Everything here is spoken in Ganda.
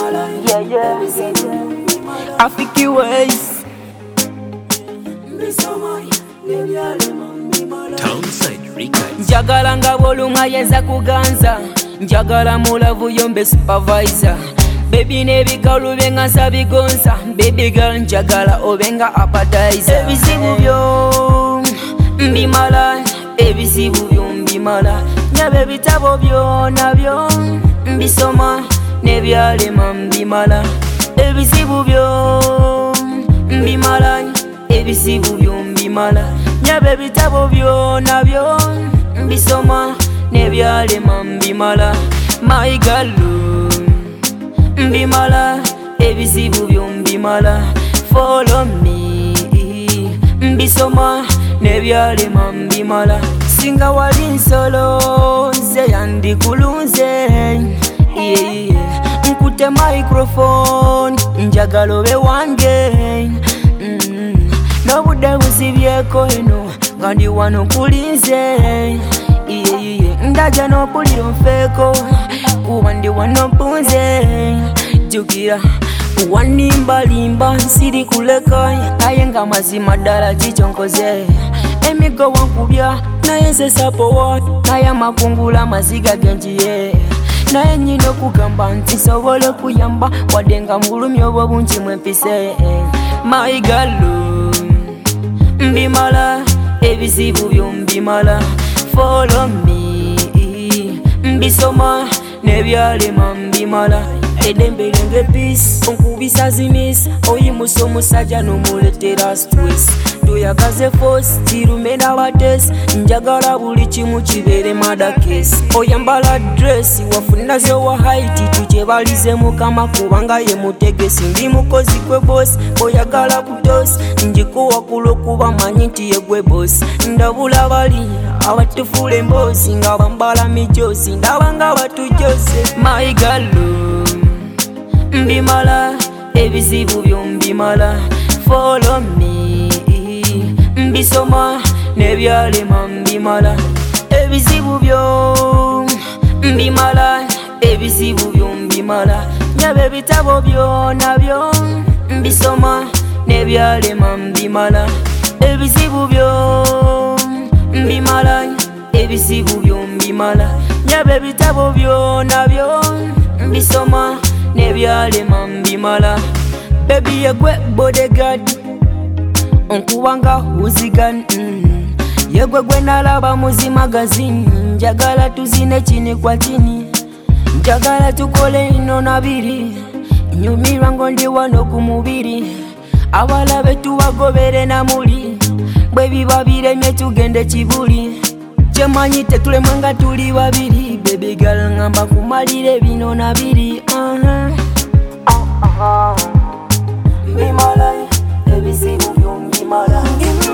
Yeah, yeah. Afiki ways. Townside Records. Njagala nga bolunga yenza kuganza. Njagala mulavu yombe supervisor. Baby nebikalu benga nsabigonza. Baby girl njagala obenga appetizer. Ebizibu byo mbimala, ebizibu byo mbimala. Nyabe bitabo byo nabyo mbisoma, nebyalema mbimala. Ebizibu byo mbimala, ebizibu byo mbimala. Nyabe bitabo byo nabyo mbisoma, nebyalema mbimala. My girl mbimala, ebizibu byo mbimala. Follow me mbisoma, nebyalema mbimala. Singa wali nsolo nze yandikulunze, yeah. Nkute microphone njagala obe wange, n'obudde buzibyeko eno nga ndi wano nkulinze, yeah. Ndaja n'okulira onfeeko kuba ndi wano mpunze. Jukira wanimbalimba nsiri kuleka, naye nga mazima ddala kikyo nkoze. Emigo wankubya naye nze sapowa, naye amakungula amaziga genjiye. Naye nyina okugamba nti nsobole kuyamba, wadde nga mbulumya obwo bungi mwempise. My girl mbimala, ebizibu byo mbimala. Follow me mbisoma, nebyalema mbimala. Edembe lenge peace onkubisa zimis, oyimusa omusajja n'omuletera stress. Tuyagaze force tirumena bates, njagala buli kimu kibeere mada case. Oyambala dress wafuna zewa height, tukyebalize mukama kubanga ye mutegesi. Ndi mukozi gwe boss, oyagala kutos njikuwa kulokuba manyi nti ye gwe boss. Ndabula bali abatufula emboozi nga bambala mijosi, ndabanga batujose. My girl mbimala, ebizibu byo mbimala. Follow me mbisoma, nebyalema mbimala. Ebizibu byo mbimala, ebizibu byo mbimala. Nyabe bitabo byo nabyo mbisoma, nebyalema mbimala. Ebizibu byo mbimala, ebizibu byo mbimala. Nyabe bitabo byo nabyo mbisoma, nebyalema mbimala. Baby yegwe bodyguard onkubanga huzigan, yegwe gwe nalaba muzi magazine. Njagala tuzine chini kwa chini, njagala tukole ino nabiri. Nyumirwa ngo ndi wano ku mubiri, abalabe tuwagobere na muli. Bwe biba biremye tugende kibuli, kyemanyi tetulemwe nga tuli babiri. Baby girl ngamba kumalire bino nabiri. Mbimala, ebizibu byo mbimala.